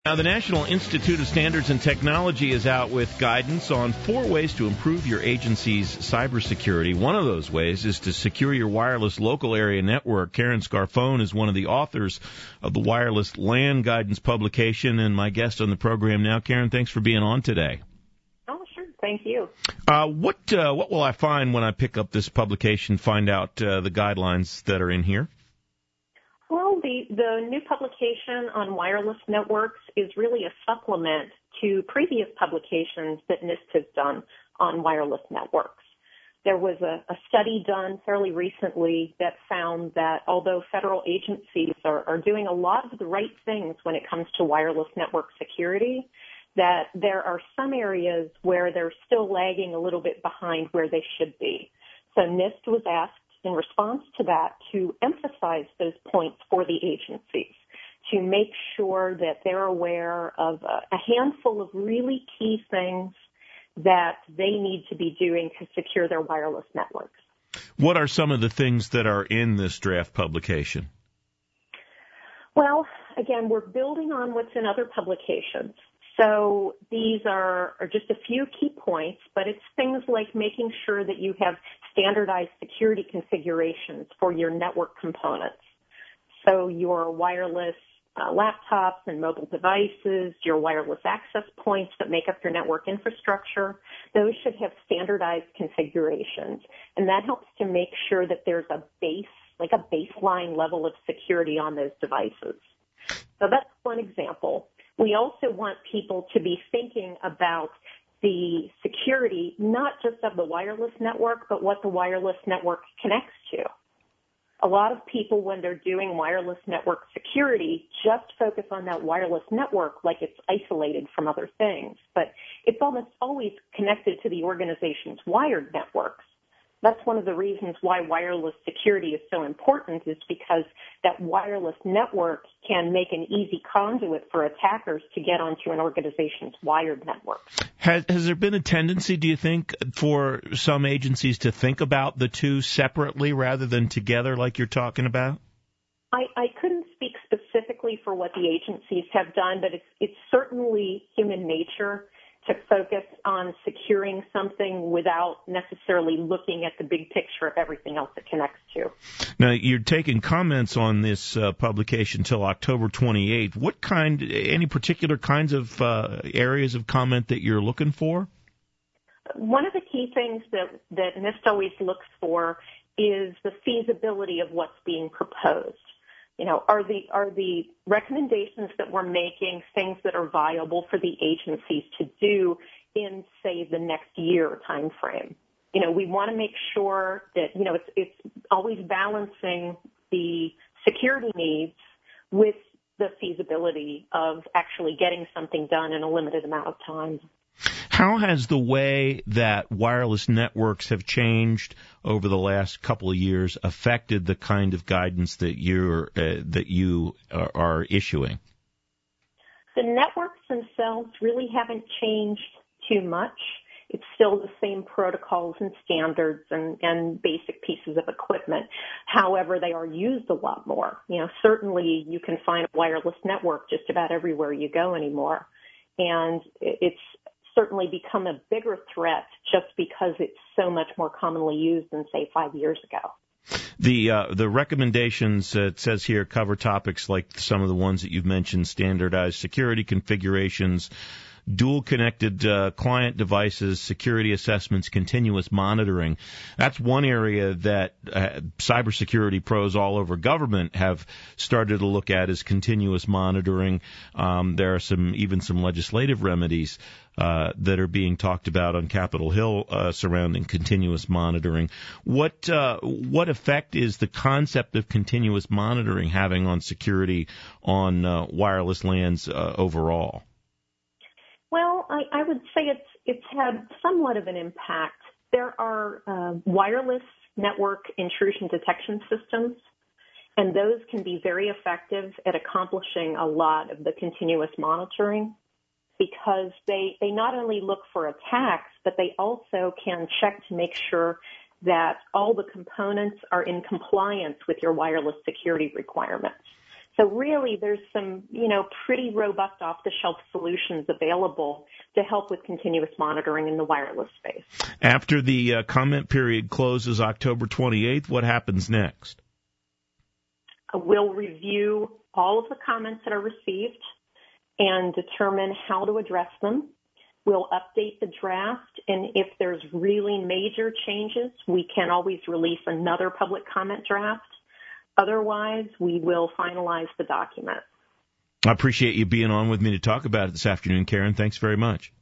Now, the National Institute of Standards and Technology is out with guidance on 4 ways to improve your agency's cybersecurity. One of those ways is to secure your wireless local area network. Karen Scarfone is one of the authors of the Wireless LAN Guidance publication and my guest on the program now. Karen, thanks for being on today. Oh, sure. Thank you. What will I find when I pick up this publication, find out the guidelines that are in here? Well, the new publication on wireless networks is really a supplement to previous publications that NIST has done on wireless networks. There was a study done fairly recently that found that although federal agencies are doing a lot of the right things when it comes to wireless network security, that there are some areas where they're still lagging a little bit behind where they should be. So NIST was asked in response to that to emphasize those points for the agencies, to make sure that they're aware of a handful of really key things that they need to be doing to secure their wireless networks. What are some of the things that are in this draft publication? Well, again, we're building on what's in other publications. So these are just a few key points, but it's things like making sure that you have standardized security configurations for your network components. So your wireless laptops and mobile devices, your wireless access points that make up your network infrastructure, those should have standardized configurations. And that helps to make sure that there's a base, like a baseline level of security on those devices. So that's one example. We also want people to be thinking about the security, not just of the wireless network, but what the wireless network connects to. A lot of people, when they're doing wireless network security, just focus on that wireless network like it's isolated from other things. But it's almost always connected to the organization's wired networks. That's one of the reasons why wireless security is so important, is because that wireless network can make an easy conduit for attackers to get onto an organization's wired network. Has there been a tendency, do you think, for some agencies to think about the two separately rather than together like you're talking about? I couldn't speak specifically for what the agencies have done, but it's certainly human nature to focus on securing something without necessarily looking at the big picture of everything else it connects to. Now, you're taking comments on this publication till October 28th. Any particular kinds of areas of comment that you're looking for? One of the key things that NIST always looks for is the feasibility of what's being proposed. You know, are the recommendations that we're making things that are viable for the agencies to do in, say, the next year time frame? You know, we want to make sure that, you know, it's always balancing the security needs with the feasibility of actually getting something done in a limited amount of time. How has the way that wireless networks have changed over the last couple of years affected the kind of guidance that you are issuing? The networks themselves really haven't changed too much. It's still the same protocols and standards and basic pieces of equipment. However, they are used a lot more. You know, certainly you can find a wireless network just about everywhere you go anymore. And it's certainly become a bigger threat just because it's so much more commonly used than, say, 5 years ago. The recommendations, it says here, cover topics like some of the ones that you've mentioned: standardized security configurations, dual-connected client devices, security assessments, continuous monitoring. That's one area that cybersecurity pros all over government have started to look at, is continuous monitoring. There are some legislative remedies that are being talked about on Capitol Hill surrounding continuous monitoring. What effect is the concept of continuous monitoring having on security on wireless LANs overall? Well, I would say it's had somewhat of an impact. There are wireless network intrusion detection systems, and those can be very effective at accomplishing a lot of the continuous monitoring, because they not only look for attacks, but they also can check to make sure that all the components are in compliance with your wireless security requirements. So really, there's some, pretty robust off-the-shelf solutions available to help with continuous monitoring in the wireless space. After the comment period closes October 28th, what happens next? We'll review all of the comments that are received and determine how to address them. We'll update the draft, and if there's really major changes, we can always release another public comment draft. Otherwise, we will finalize the document. I appreciate you being on with me to talk about it this afternoon, Karen. Thanks very much.